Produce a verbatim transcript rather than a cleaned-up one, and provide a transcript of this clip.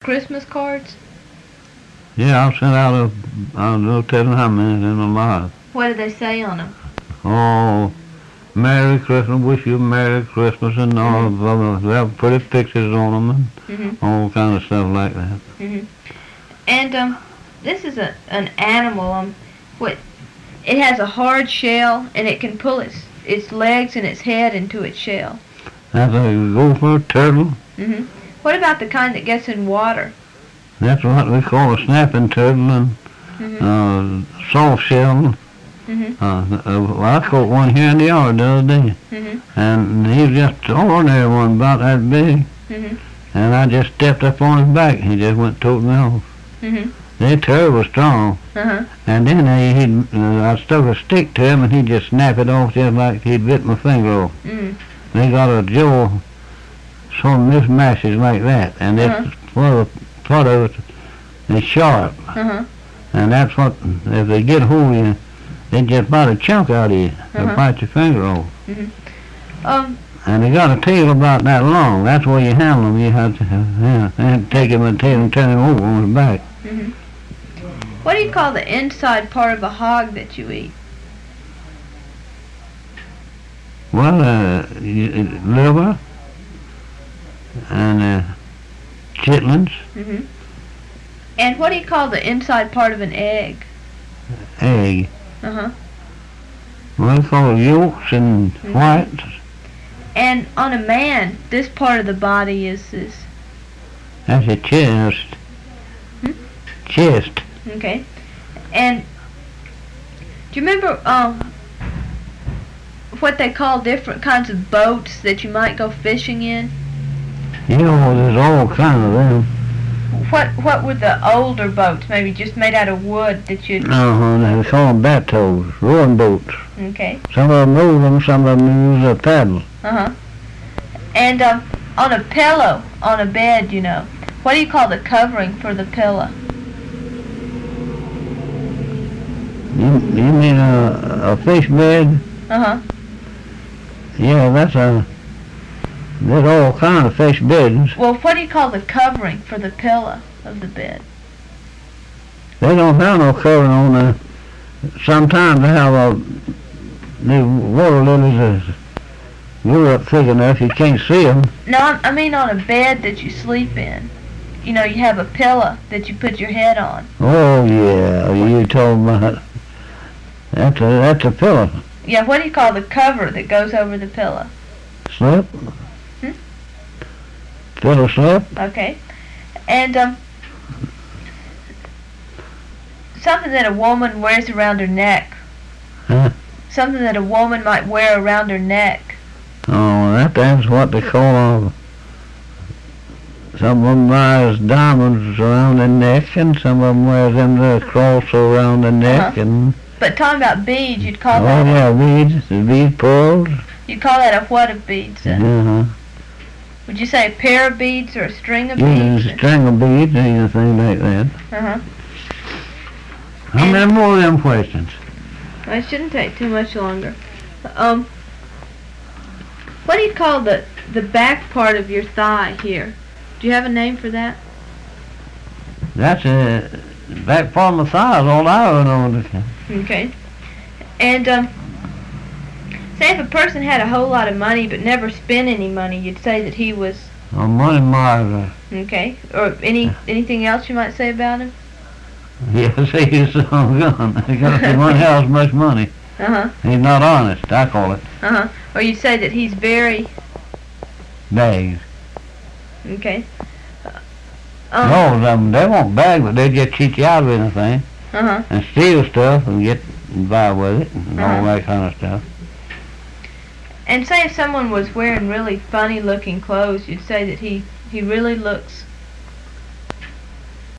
Christmas cards? Yeah, I've sent out a, I don't know telling how many in my life. What do they say on them? Oh, Merry Christmas, wish you a Merry Christmas, and all of them. They have pretty pictures on them and Mm-hmm. all kind of stuff like that. Mm-hmm. And um, this is a an animal. Um, what? It has a hard shell, and it can pull its its legs and its head into its shell. That's a gopher, turtle. Mm-hmm. What about the kind that gets in water? That's what we call a snapping turtle and Mm-hmm. uh, soft shell. Mm-hmm. Uh, uh, well, I caught one here in the yard the other day, Mm-hmm. and he was just an ordinary one, about that big. Mm-hmm. And I just stepped up on his back, and he just went toting me off. Mm-hmm. They're terrible strong. Uh-huh. And then he, he'd, uh, I stuck a stick to him, and he'd just snap it off just like he'd bit my finger off. Mm-hmm. They got a jaw, some mismatches like that, and Uh-huh. it's well, part of it is sharp. Uh-huh. And that's what, if they get hold of you, they just bite a chunk out of you. They'll Uh-huh. bite your finger off. Mm-hmm. Um, And they got a tail about that long. That's where you handle them. You have to, yeah, you have to take him and tail and turn him over on his back. mm-hmm. What do you call the inside part of a hog that you eat? Well, uh, y- liver and uh, chitlins, Mm-hmm. And what do you call the inside part of an egg? egg. Uh-huh. Well, they call it yolks and Mhm. whites. And on a man, this part of the body is is That's a chest. Hmm? Chest. okay. And do you remember um what they call different kinds of boats that you might go fishing in? You know, there's all kind of them. What what were the older boats? Maybe just made out of wood that you Uh-huh, they call them bateaus, rowing boats. okay. Some of them row them, some of them use a paddle. Uh-huh. And um on a pillow, on a bed, you know. What do you call the covering for the pillow? You, you mean a, a fish bed? Uh-huh. Yeah, that's a, there's all kind of fish beds. Well, what do you call the covering for the pillow of the bed? They don't have no covering on the, sometimes they have a, the water lilies is, you're up thick enough you can't see them. No, I I mean on a bed that you sleep in. You know, you have a pillow that you put your head on. Oh yeah, you told me that. That's a, that's a pillow. Yeah, what do you call the cover that goes over the pillow? Slip? Hmm? Pillow slip? Okay. And um something that a woman wears around her neck. Huh? Something that a woman might wear around her neck. Oh, that, that's what they call a, some of them wears diamonds around their neck, and some of them wears them the cross around their neck, Uh-huh. and But talking about beads, you'd call oh that yeah, beads, the bead pearls. you'd call that a what of beads? Uh, Uh-huh. Would you say a pair of beads or a string of Yeah, beads? a string of beads, anything like that. Uh-huh. How many more of them questions? Well, it shouldn't take too much longer. Um, what do you call the the back part of your thigh here? Do you have a name for that? That's a back part of my thigh is all I ever know. Okay. And um, say if a person had a whole lot of money but never spent any money, you'd say that he was A money miser. okay. Or any anything else you might say about him? Yes, he's a gun. He got the money has much money. Uh huh. He's not honest, I call it. Uh huh. Or you'd say that he's very Bags. okay. Uh, Um, Most of them, they won't bag, but they just cheat you out of anything uh huh. and steal stuff and get by with it and all Uh-huh. that kind of stuff. And say if someone was wearing really funny looking clothes, you'd say that he he really looks